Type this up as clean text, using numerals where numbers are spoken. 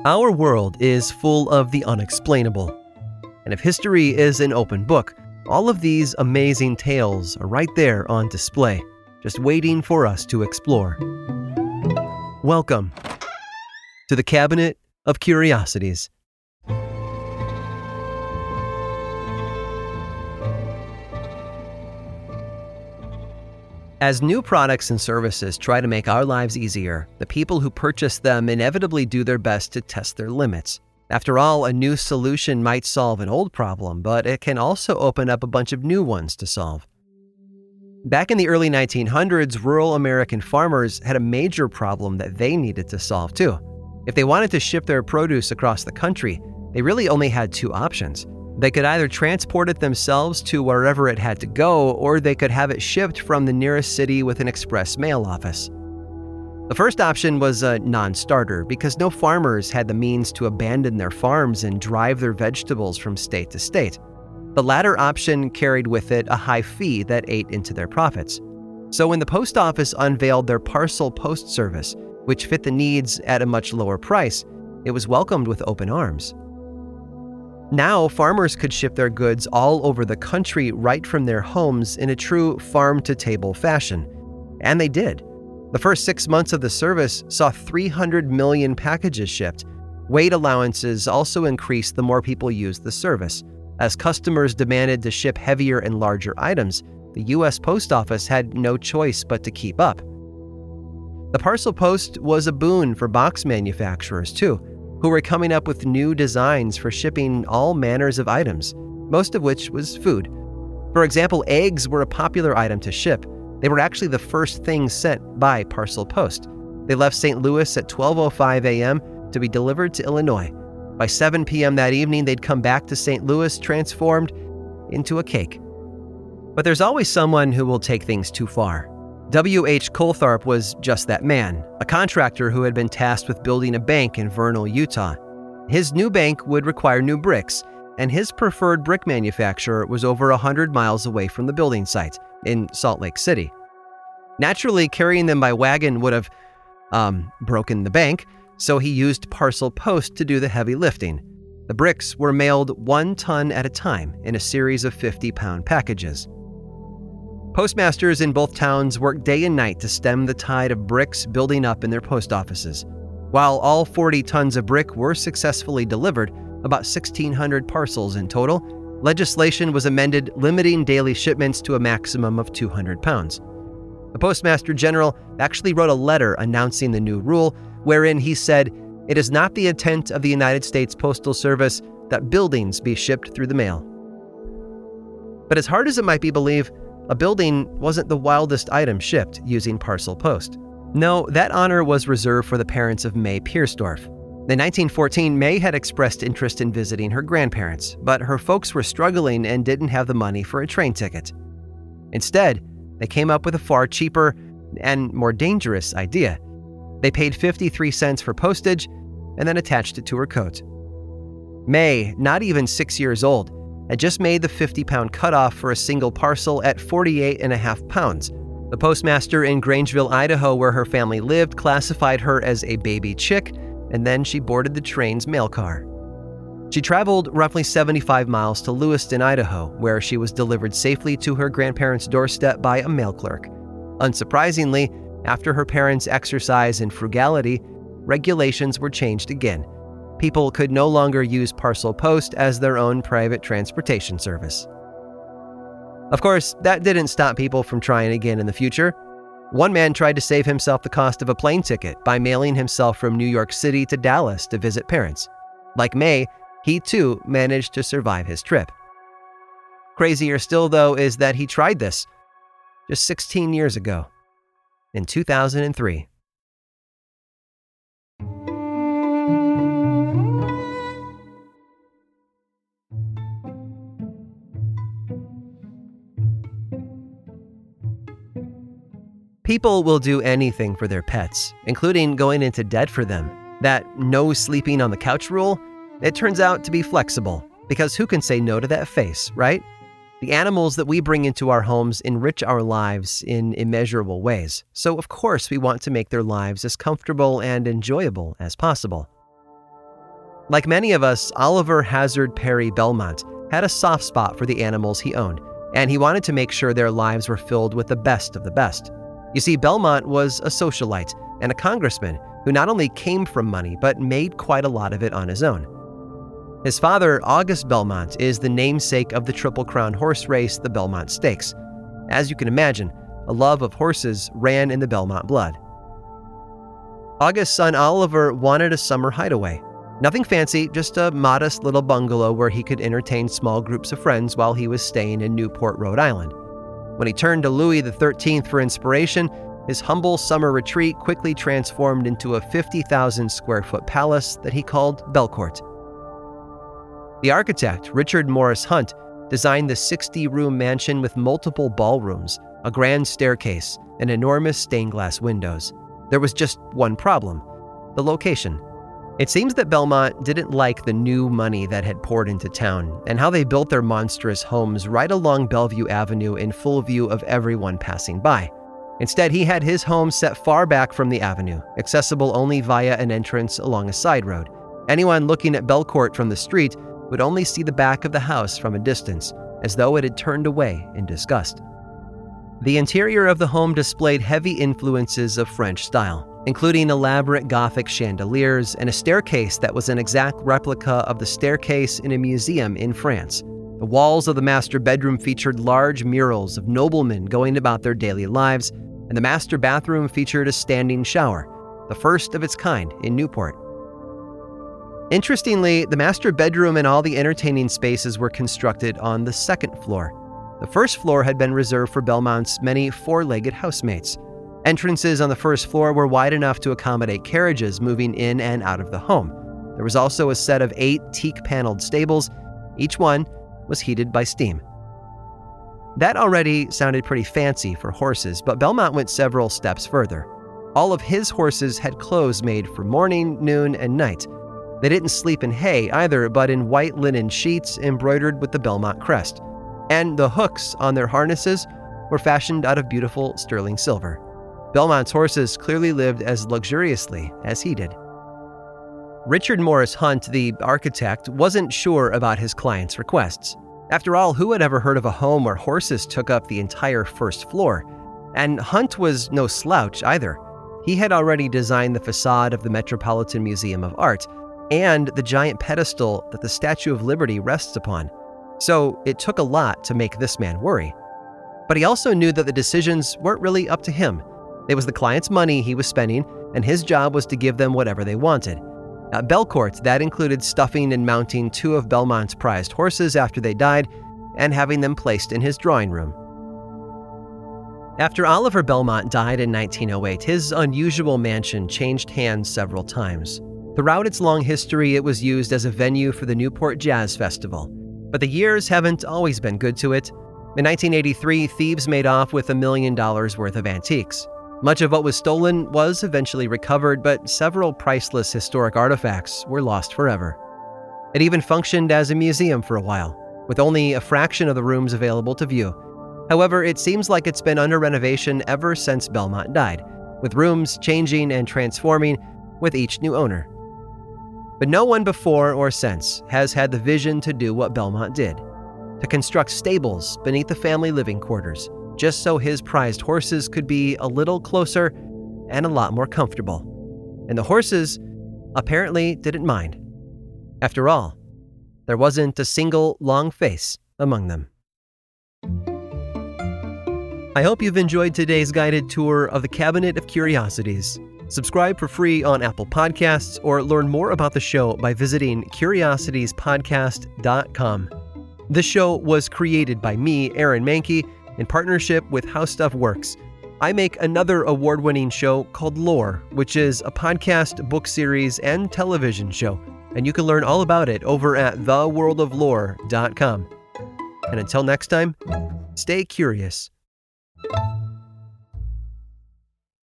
Our world is full of the unexplainable. And if history is an open book, all of these amazing tales are right there on display, just waiting for us to explore. Welcome to the Cabinet of Curiosities. As new products and services try to make our lives easier, the people who purchase them inevitably do their best to test their limits. After all, a new solution might solve an old problem, but it can also open up a bunch of new ones to solve. Back in the early 1900s, rural American farmers had a major problem that they needed to solve too. If they wanted to ship their produce across the country, they really only had two options. They could either transport it themselves to wherever it had to go, or they could have it shipped from the nearest city with an express mail office. The first option was a non-starter because no farmers had the means to abandon their farms and drive their vegetables from state to state. The latter option carried with it a high fee that ate into their profits. So when the post office unveiled their parcel post service, which fit the needs at a much lower price, it was welcomed with open arms. Now, farmers could ship their goods all over the country right from their homes in a true farm-to-table fashion. And they did. The first 6 months of the service saw 300 million packages shipped. Weight allowances also increased the more people used the service. As customers demanded to ship heavier and larger items, the U.S. Post Office had no choice but to keep up. The parcel post was a boon for box manufacturers, too, who were coming up with new designs for shipping all manners of items, most of which was food. For example, eggs were a popular item to ship. They were actually the first thing sent by parcel post. They left St. Louis at 12:05 a.m. to be delivered to Illinois. By 7 p.m. that evening, they'd come back to St. Louis transformed into a cake. But there's always someone who will take things too far. W.H. Coltharp was just that man, a contractor who had been tasked with building a bank in Vernal, Utah. His new bank would require new bricks, and his preferred brick manufacturer was over 100 miles away from the building site in Salt Lake City. Naturally, carrying them by wagon would have broken the bank, so he used parcel post to do the heavy lifting. The bricks were mailed 1 ton at a time in a series of 50-pound packages. Postmasters in both towns worked day and night to stem the tide of bricks building up in their post offices. While all 40 tons of brick were successfully delivered, about 1,600 parcels in total, legislation was amended limiting daily shipments to a maximum of 200 pounds. The Postmaster General actually wrote a letter announcing the new rule, wherein he said, "It is not the intent of the United States Postal Service that buildings be shipped through the mail." But as hard as it might be believed, a building wasn't the wildest item shipped using parcel post. No, that honor was reserved for the parents of May Piersdorf. In 1914, May had expressed interest in visiting her grandparents, but her folks were struggling and didn't have the money for a train ticket. Instead, they came up with a far cheaper and more dangerous idea. They paid 53 cents for postage and then attached it to her coat. May, not even 6 years old, had just made the 50-pound cutoff for a single parcel at 48.5 pounds. The postmaster in Grangeville, Idaho, where her family lived, classified her as a baby chick, and then she boarded the train's mail car. She traveled roughly 75 miles to Lewiston, Idaho, where she was delivered safely to her grandparents' doorstep by a mail clerk. Unsurprisingly, after her parents' exercise in frugality, regulations were changed again. People could no longer use parcel post as their own private transportation service. Of course, that didn't stop people from trying again in the future. One man tried to save himself the cost of a plane ticket by mailing himself from New York City to Dallas to visit parents. Like May, he too managed to survive his trip. Crazier still, though, is that he tried this just 16 years ago, in 2003. People will do anything for their pets, including going into debt for them. That no sleeping on the couch rule, it turns out to be flexible, because who can say no to that face, right? The animals that we bring into our homes enrich our lives in immeasurable ways, so of course we want to make their lives as comfortable and enjoyable as possible. Like many of us, Oliver Hazard Perry Belmont had a soft spot for the animals he owned, and he wanted to make sure their lives were filled with the best of the best. You see, Belmont was a socialite and a congressman who not only came from money, but made quite a lot of it on his own. His father, August Belmont, is the namesake of the Triple Crown horse race, the Belmont Stakes. As you can imagine, a love of horses ran in the Belmont blood. August's son Oliver wanted a summer hideaway. Nothing fancy, just a modest little bungalow where he could entertain small groups of friends while he was staying in Newport, Rhode Island. When he turned to Louis XIII for inspiration, his humble summer retreat quickly transformed into a 50,000 square foot palace that he called Belcourt. The architect, Richard Morris Hunt, designed the 60-room mansion with multiple ballrooms, a grand staircase, and enormous stained glass windows. There was just one problem: the location. It seems that Belmont didn't like the new money that had poured into town and how they built their monstrous homes right along Bellevue Avenue in full view of everyone passing by. Instead, he had his home set far back from the avenue, accessible only via an entrance along a side road. Anyone looking at Belcourt from the street would only see the back of the house from a distance, as though it had turned away in disgust. The interior of the home displayed heavy influences of French style, including elaborate Gothic chandeliers and a staircase that was an exact replica of the staircase in a museum in France. The walls of the master bedroom featured large murals of noblemen going about their daily lives, and the master bathroom featured a standing shower, the first of its kind in Newport. Interestingly, the master bedroom and all the entertaining spaces were constructed on the second floor. The first floor had been reserved for Belmont's many four-legged housemates. Entrances on the first floor were wide enough to accommodate carriages moving in and out of the home. There was also a set of 8 teak-paneled stables. Each one was heated by steam. That already sounded pretty fancy for horses, but Belmont went several steps further. All of his horses had clothes made for morning, noon, and night. They didn't sleep in hay either, but in white linen sheets embroidered with the Belmont crest. And the hooks on their harnesses were fashioned out of beautiful sterling silver. Belmont's horses clearly lived as luxuriously as he did. Richard Morris Hunt, the architect, wasn't sure about his client's requests. After all, who had ever heard of a home where horses took up the entire first floor? And Hunt was no slouch either. He had already designed the facade of the Metropolitan Museum of Art and the giant pedestal that the Statue of Liberty rests upon. So it took a lot to make this man worry. But he also knew that the decisions weren't really up to him. It was the client's money he was spending, and his job was to give them whatever they wanted. At Belcourt, that included stuffing and mounting 2 of Belmont's prized horses after they died and having them placed in his drawing room. After Oliver Belmont died in 1908, his unusual mansion changed hands several times. Throughout its long history, it was used as a venue for the Newport Jazz Festival. But the years haven't always been good to it. In 1983, thieves made off with $1 million worth of antiques. Much of what was stolen was eventually recovered, but several priceless historic artifacts were lost forever. It even functioned as a museum for a while, with only a fraction of the rooms available to view. However, it seems like it's been under renovation ever since Belmont died, with rooms changing and transforming with each new owner. But no one before or since has had the vision to do what Belmont did, to construct stables beneath the family living quarters, just so his prized horses could be a little closer and a lot more comfortable. And the horses apparently didn't mind. After all, there wasn't a single long face among them. I hope you've enjoyed today's guided tour of the Cabinet of Curiosities. Subscribe for free on Apple Podcasts or learn more about the show by visiting curiositiespodcast.com. This show was created by me, Aaron Mahnke, in partnership with How Stuff Works. I make another award-winning show called Lore, which is a podcast, book series, and television show, and you can learn all about it over at theworldoflore.com. And until next time, stay curious.